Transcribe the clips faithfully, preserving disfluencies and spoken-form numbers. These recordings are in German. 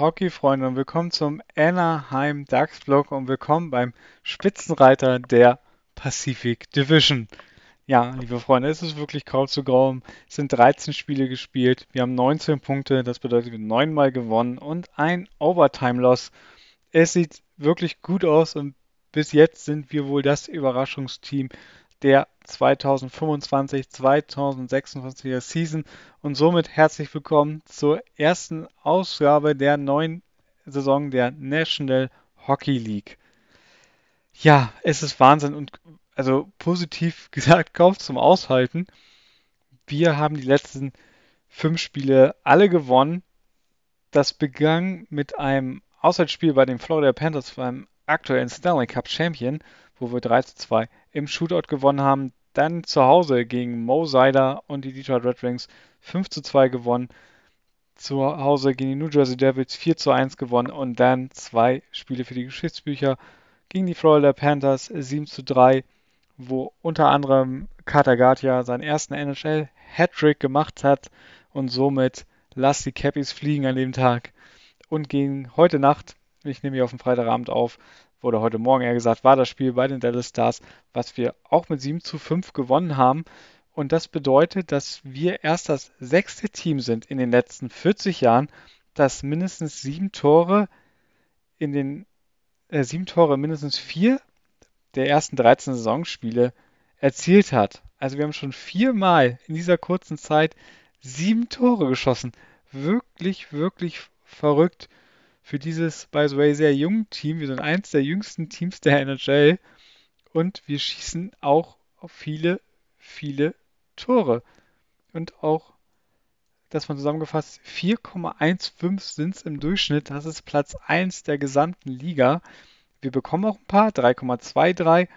Hockey-Freunde und willkommen zum Anaheim Ducks Vlog und willkommen beim Spitzenreiter der Pacific Division. Ja, liebe Freunde, es ist wirklich grau zu grau. Es sind dreizehn Spiele gespielt. Wir haben neunzehn Punkte, das bedeutet, wir haben neunmal gewonnen und ein Overtime-Loss. Es sieht wirklich gut aus und bis jetzt sind wir wohl das Überraschungsteam der zweitausendfünfundzwanzig-zweitausendsechsundzwanziger Season und somit herzlich willkommen zur ersten Ausgabe der neuen Saison der National Hockey League. Ja, es ist Wahnsinn und also positiv gesagt, kaum zum Aushalten. Wir haben die letzten fünf Spiele alle gewonnen. Das begann mit einem Auswärtsspiel bei den Florida Panthers beim aktuellen Stanley Cup Champion, wo wir drei zu zwei im Shootout gewonnen haben. Dann zu Hause gegen Mo Seider und die Detroit Red Wings fünf zu zwei gewonnen. Zu Hause gegen die New Jersey Devils vier zu eins gewonnen und dann zwei Spiele für die Geschichtsbücher gegen die Florida Panthers sieben zu drei, wo unter anderem Katagatia seinen ersten N H L-Hattrick gemacht hat und somit lasst die Cappies fliegen an dem Tag. Und gegen heute Nacht, ich nehme hier auf den Freitagabend auf, wurde heute Morgen eher gesagt, war das Spiel bei den Dallas Stars, was wir auch mit sieben zu fünf gewonnen haben. Und das bedeutet, dass wir erst das sechste Team sind in den letzten vierzig Jahren, das mindestens sieben Tore in den äh, sieben Tore in mindestens vier der ersten dreizehn Saisonspiele erzielt hat. Also wir haben schon viermal in dieser kurzen Zeit sieben Tore geschossen. Wirklich, wirklich verrückt für dieses, by the way, sehr junge Team. Wir sind eins der jüngsten Teams der N H L und wir schießen auch auf viele, viele Tore. Und auch, dass man zusammengefasst, vier Komma fünfzehn sind es im Durchschnitt. Das ist Platz eins der gesamten Liga. Wir bekommen auch ein paar, drei Komma dreiundzwanzig.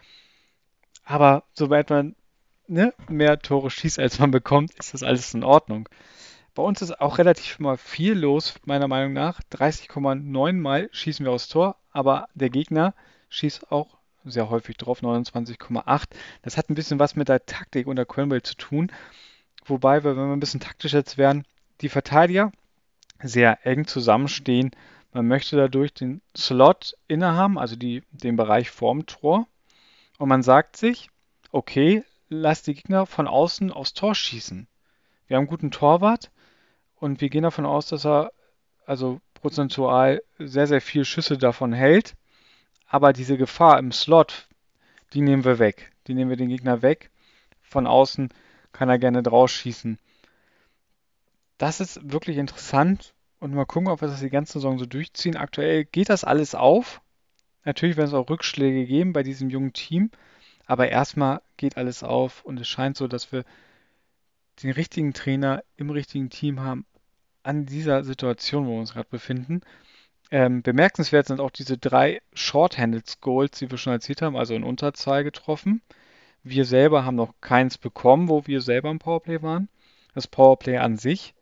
Aber sobald man ne, mehr Tore schießt, als man bekommt, ist das alles in Ordnung. Bei uns ist auch relativ mal viel los, meiner Meinung nach. dreißig Komma neun Mal schießen wir aufs Tor, aber der Gegner schießt auch sehr häufig drauf, neunundzwanzig Komma acht. Das hat ein bisschen was mit der Taktik unter Quenneville zu tun. Wobei wir, wenn wir ein bisschen taktisch jetzt werden, die Verteidiger sehr eng zusammenstehen. Man möchte dadurch den Slot innehaben, also die, den Bereich vorm Tor. Und man sagt sich, okay, lass die Gegner von außen aufs Tor schießen. Wir haben einen guten Torwart und wir gehen davon aus, dass er also prozentual sehr, sehr viele Schüsse davon hält. Aber diese Gefahr im Slot, die nehmen wir weg. Die nehmen wir den Gegner weg. Von außen kann er gerne draus schießen. Das ist wirklich interessant und mal gucken, ob wir das die ganze Saison so durchziehen. Aktuell geht das alles auf. Natürlich werden es auch Rückschläge geben bei diesem jungen Team, aber erstmal geht alles auf und es scheint so, dass wir den richtigen Trainer im richtigen Team haben an dieser Situation, wo wir uns gerade befinden. Ähm, bemerkenswert sind auch diese drei Shorthanded Goals, die wir schon erzählt haben, also in Unterzahl getroffen. Wir selber haben noch keins bekommen, wo wir selber im Powerplay waren. Das Powerplay an sich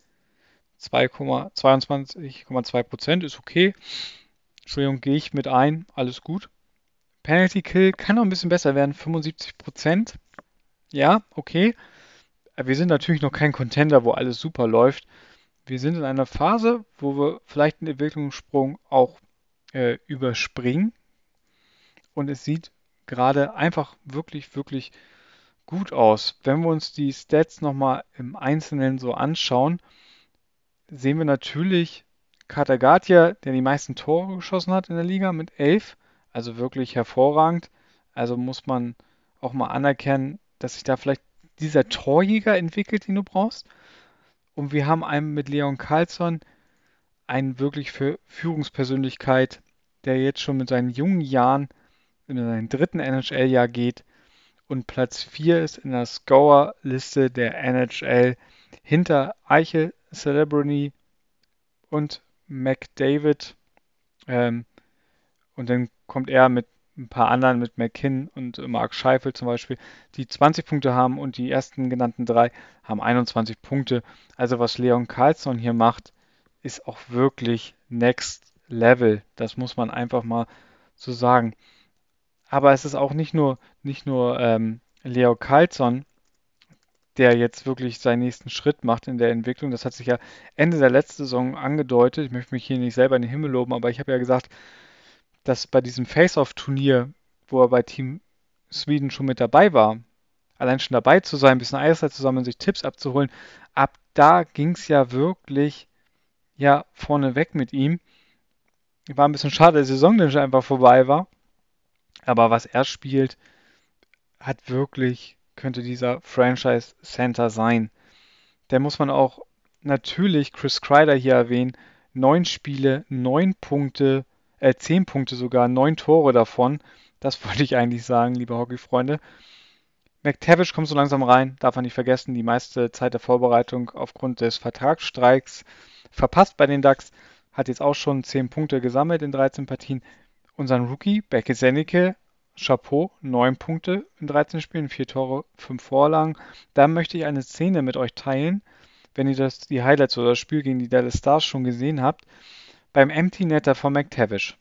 zweiundzwanzig Komma zwei Prozent ist okay. Entschuldigung, gehe ich mit ein, alles gut. Penalty Kill kann noch ein bisschen besser werden, fünfundsiebzig Prozent. Ja, okay. Wir sind natürlich noch kein Contender, wo alles super läuft. Wir sind in einer Phase, wo wir vielleicht einen Entwicklungssprung auch äh, überspringen. Und es sieht gerade einfach wirklich, wirklich gut aus. Wenn wir uns die Stats nochmal im Einzelnen so anschauen, sehen wir natürlich Katagatia, der die meisten Tore geschossen hat in der Liga mit elf. Also wirklich hervorragend. Also muss man auch mal anerkennen, dass sich da vielleicht dieser Torjäger entwickelt, den du brauchst. Und wir haben einen mit Leon Karlsson, einen wirklich für Führungspersönlichkeit, der jetzt schon mit seinen jungen Jahren in seinen dritten N H L-Jahr geht und Platz vier ist in der Scorer-Liste der N H L hinter Eichel, Celebrity und McDavid. Ähm, und dann kommt er mit ein paar anderen, mit McKinn und Mark Scheifel zum Beispiel, die zwanzig Punkte haben und die ersten genannten drei haben einundzwanzig Punkte. Also was Leon Karlsson hier macht, ist auch wirklich Next Level. Das muss man einfach mal so sagen. Aber es ist auch nicht nur, nicht nur ähm, Leo Carlsson, der jetzt wirklich seinen nächsten Schritt macht in der Entwicklung. Das hat sich ja Ende der letzten Saison angedeutet. Ich möchte mich hier nicht selber in den Himmel loben, aber ich habe ja gesagt, dass bei diesem Face-Off-Turnier, wo er bei Team Sweden schon mit dabei war, allein schon dabei zu sein, ein bisschen Eiszeit zu sammeln, sich Tipps abzuholen, ab da ging es ja wirklich ja vorneweg mit ihm. War ein bisschen schade, dass die Saison dann schon einfach vorbei war. Aber was er spielt, hat wirklich, könnte dieser Franchise Center sein. Da muss man auch natürlich Chris Kreider hier erwähnen. Neun Spiele, neun Punkte, äh, zehn Punkte sogar, neun Tore davon. Das wollte ich eigentlich sagen, liebe Hockey-Freunde. McTavish kommt so langsam rein, darf man nicht vergessen, die meiste Zeit der Vorbereitung aufgrund des Vertragsstreiks verpasst bei den Ducks, hat jetzt auch schon zehn Punkte gesammelt in dreizehn Partien. Unseren Rookie, Becke Senneke, Chapeau, neun Punkte in dreizehn Spielen, vier Tore, fünf Vorlagen. Da möchte ich eine Szene mit euch teilen, wenn ihr das, die Highlights oder das Spiel gegen die Dallas Stars schon gesehen habt. Beim Empty Netter von McTavish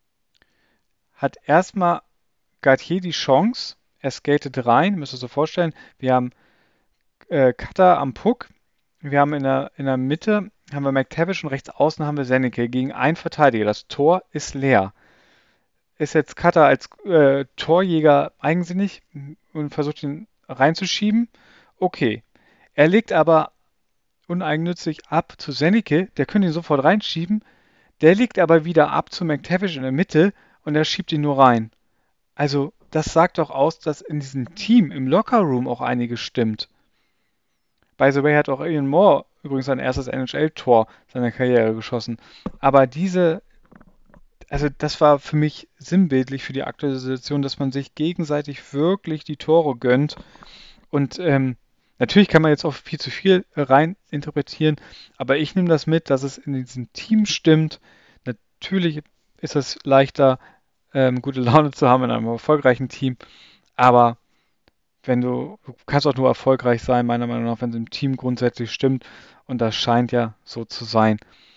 hat erstmal Gauthier die Chance, er skatet rein, müsst ihr euch so vorstellen, wir haben äh, Cutter am Puck, wir haben in der, in der Mitte haben wir McTavish und rechts außen haben wir Senneke gegen einen Verteidiger. Das Tor ist leer. Ist jetzt Cutter als äh, Torjäger eigensinnig und versucht ihn reinzuschieben? Okay. Er legt aber uneigennützig ab zu Senneke, der könnte ihn sofort reinschieben. Der legt aber wieder ab zu McTavish in der Mitte und er schiebt ihn nur rein. Also, das sagt doch aus, dass in diesem Team, im Lockerroom auch einiges stimmt. By the way hat auch Ian Moore übrigens sein erstes N H L-Tor seiner Karriere geschossen. Aber diese, also das war für mich sinnbildlich für die aktuelle Situation, dass man sich gegenseitig wirklich die Tore gönnt. Und ähm, natürlich kann man jetzt auch viel zu viel rein interpretieren, aber ich nehme das mit, dass es in diesem Team stimmt. Natürlich ist es leichter, ähm, gute Laune zu haben in einem erfolgreichen Team, aber wenn du, du kannst auch nur erfolgreich sein, meiner Meinung nach, wenn es im Team grundsätzlich stimmt und das scheint ja so zu sein.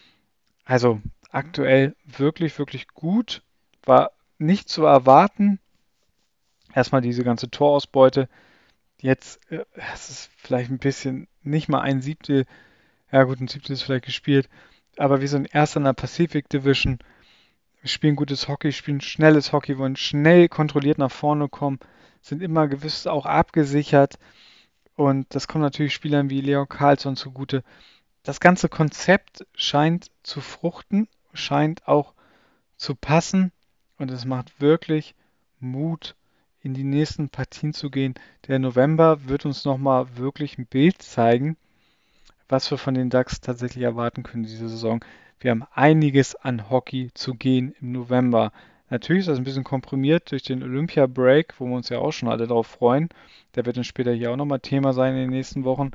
Also aktuell wirklich, wirklich gut, war nicht zu erwarten. Erstmal diese ganze Torausbeute. Jetzt, äh, es ist vielleicht ein bisschen, nicht mal ein Siebtel, ja gut, ein Siebtel ist vielleicht gespielt, aber wir sind erst in der Pacific Division. Wir spielen gutes Hockey, spielen schnelles Hockey, wollen schnell kontrolliert nach vorne kommen, sind immer gewiss auch abgesichert. Und das kommt natürlich Spielern wie Leon Karlsson zugute. Das ganze Konzept scheint zu fruchten, scheint auch zu passen. Und es macht wirklich Mut, in die nächsten Partien zu gehen. Der November wird uns nochmal wirklich ein Bild zeigen, was wir von den Ducks tatsächlich erwarten können diese Saison. Wir haben einiges an Hockey zu gehen im November. Natürlich ist das ein bisschen komprimiert durch den Olympia-Break, wo wir uns ja auch schon alle darauf freuen. Der wird dann später hier auch nochmal Thema sein in den nächsten Wochen,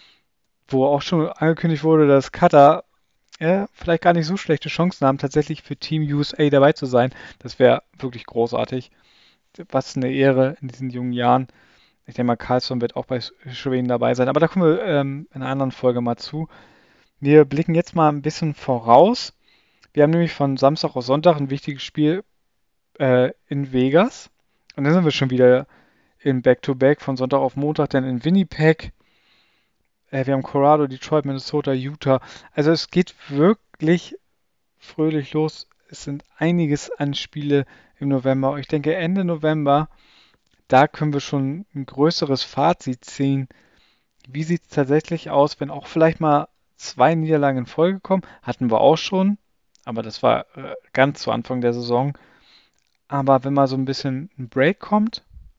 wo auch schon angekündigt wurde, dass Qatar ja, vielleicht gar nicht so schlechte Chancen haben, tatsächlich für Team U S A dabei zu sein. Das wäre wirklich großartig. Was eine Ehre in diesen jungen Jahren. Ich denke mal, Karlsson wird auch bei Schweden dabei sein. Aber da kommen wir ähm, in einer anderen Folge mal zu. Wir blicken jetzt mal ein bisschen voraus. Wir haben nämlich von Samstag auf Sonntag ein wichtiges Spiel äh, in Vegas. Und dann sind wir schon wieder im Back-to-Back von Sonntag auf Montag, dann in Winnipeg. Äh, wir haben Colorado, Detroit, Minnesota, Utah. Also es geht wirklich fröhlich los. Es sind einiges an Spiele im November. Ich denke, Ende November, da können wir schon ein größeres Fazit ziehen. Wie sieht es tatsächlich aus, wenn auch vielleicht mal zwei Niederlagen in Folge kommen? Hatten wir auch schon, aber das war äh, ganz zu Anfang der Saison. Aber wenn mal so ein bisschen ein Break kommt,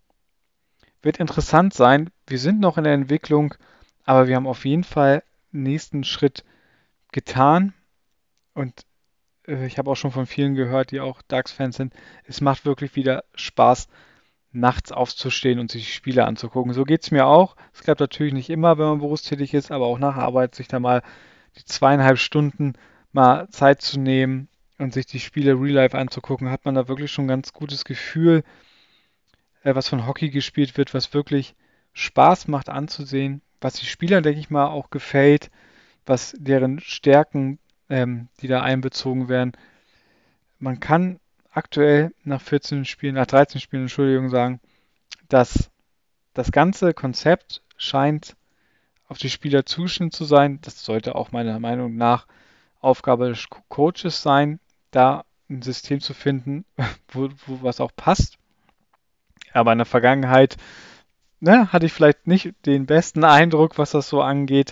wird interessant sein. Wir sind noch in der Entwicklung, aber wir haben auf jeden Fall den nächsten Schritt getan. Und äh, ich habe auch schon von vielen gehört, die auch Ducks-Fans sind. Es macht wirklich wieder Spaß, nachts aufzustehen und sich die Spiele anzugucken. So geht es mir auch. Es klappt natürlich nicht immer, wenn man berufstätig ist, aber auch nach Arbeit sich da mal die zweieinhalb Stunden mal Zeit zu nehmen und sich die Spiele Real Life anzugucken, hat man da wirklich schon ein ganz gutes Gefühl, äh, was von Hockey gespielt wird, was wirklich Spaß macht anzusehen, was die Spielern, denke ich mal, auch gefällt, was deren Stärken, ähm, die da einbezogen werden. Man kann aktuell nach vierzehn Spielen, nach dreizehn Spielen, Entschuldigung, sagen, dass das ganze Konzept scheint auf die Spieler zugeschnitten zu sein. Das sollte auch meiner Meinung nach Aufgabe des Coaches sein, da ein System zu finden, wo, wo was auch passt. Aber in der Vergangenheit, ne, hatte ich vielleicht nicht den besten Eindruck, was das so angeht.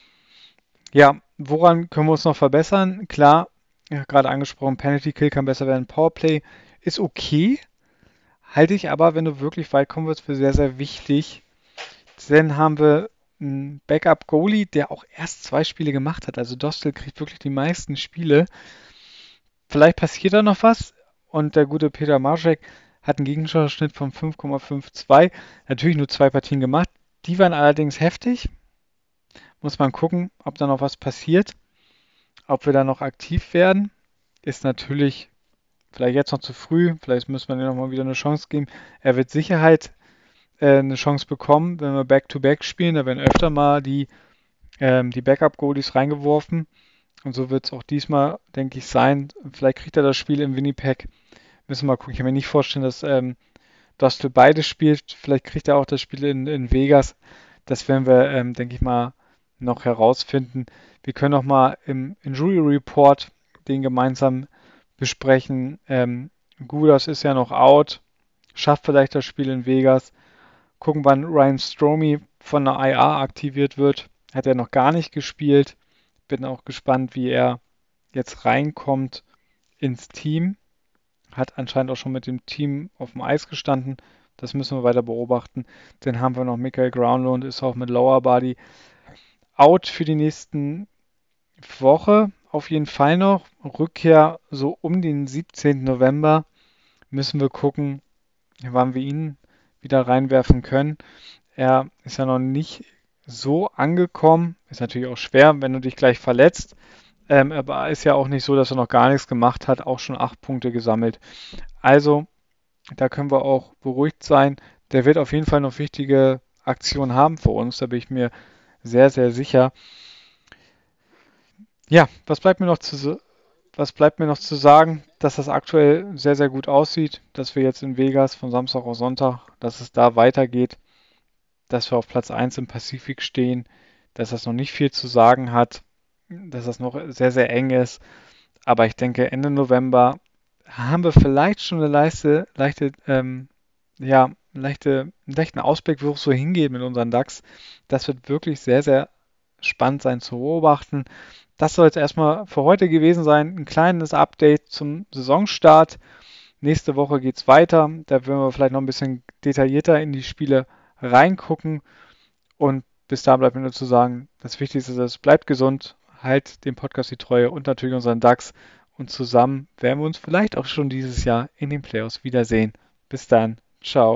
Ja, woran können wir uns noch verbessern? Klar, ja, gerade angesprochen, Penalty Kill kann besser werden, Powerplay ist okay, halte ich aber, wenn du wirklich weit kommen willst, für sehr, sehr wichtig. Dann haben wir einen Backup-Goalie, der auch erst zwei Spiele gemacht hat. Also Dostal kriegt wirklich die meisten Spiele. Vielleicht passiert da noch was. Und der gute Peter Marschek hat einen Gegenschnitt von fünf Komma zweiundfünfzig. Natürlich nur zwei Partien gemacht. Die waren allerdings heftig. Muss man gucken, ob da noch was passiert. Ob wir da noch aktiv werden. Ist natürlich vielleicht jetzt noch zu früh. Vielleicht müssen wir ihm nochmal wieder eine Chance geben. Er wird Sicherheit äh, eine Chance bekommen, wenn wir Back-to-Back spielen. Da werden öfter mal die, ähm, die Backup-Goalies reingeworfen. Und so wird es auch diesmal, denke ich, sein. Vielleicht kriegt er das Spiel in Winnipeg. Müssen wir mal gucken. Ich kann mir nicht vorstellen, dass ähm, Dostal beides spielt. Vielleicht kriegt er auch das Spiel in, in Vegas. Das werden wir, ähm, denke ich mal, noch herausfinden. Wir können auch mal im Injury Report den gemeinsam besprechen. Ähm, Gudas ist ja noch out. Schafft vielleicht das Spiel in Vegas. Gucken, wann Ryan Strome von der I R aktiviert wird. Hat er noch gar nicht gespielt. Bin auch gespannt, wie er jetzt reinkommt ins Team. Hat anscheinend auch schon mit dem Team auf dem Eis gestanden. Das müssen wir weiter beobachten. Dann haben wir noch Michael Groundlund, ist auch mit Lower Body out für die nächsten Woche. Auf jeden Fall noch. Rückkehr so um den siebzehnten November. Müssen wir gucken, wann wir ihn wieder reinwerfen können. Er ist ja noch nicht so angekommen. Ist natürlich auch schwer, wenn du dich gleich verletzt. Ähm, aber ist ja auch nicht so, dass er noch gar nichts gemacht hat. Auch schon acht Punkte gesammelt. Also, da können wir auch beruhigt sein. Der wird auf jeden Fall noch wichtige Aktionen haben für uns. Da bin ich mir sehr, sehr sicher. Ja, was bleibt mir noch zu, was bleibt mir noch zu sagen? Dass das aktuell sehr, sehr gut aussieht. Dass wir jetzt in Vegas von Samstag auf Sonntag, dass es da weitergeht. Dass wir auf Platz eins im Pazifik stehen. Dass das noch nicht viel zu sagen hat. Dass das noch sehr, sehr eng ist. Aber ich denke, Ende November haben wir vielleicht schon eine leichte, leichte, ähm, ja, leichte, einen leichten Ausblick, wo es so hingeht mit unseren DAX. Das wird wirklich sehr, sehr spannend sein zu beobachten. Das soll jetzt erstmal für heute gewesen sein. Ein kleines Update zum Saisonstart. Nächste Woche geht es weiter. Da werden wir vielleicht noch ein bisschen detaillierter in die Spiele reingucken. Und bis da bleibt mir nur zu sagen, das Wichtigste ist, bleibt gesund, halt dem Podcast die Treue und natürlich unseren DAX. Und zusammen werden wir uns vielleicht auch schon dieses Jahr in den Playoffs wiedersehen. Bis dann. Ciao.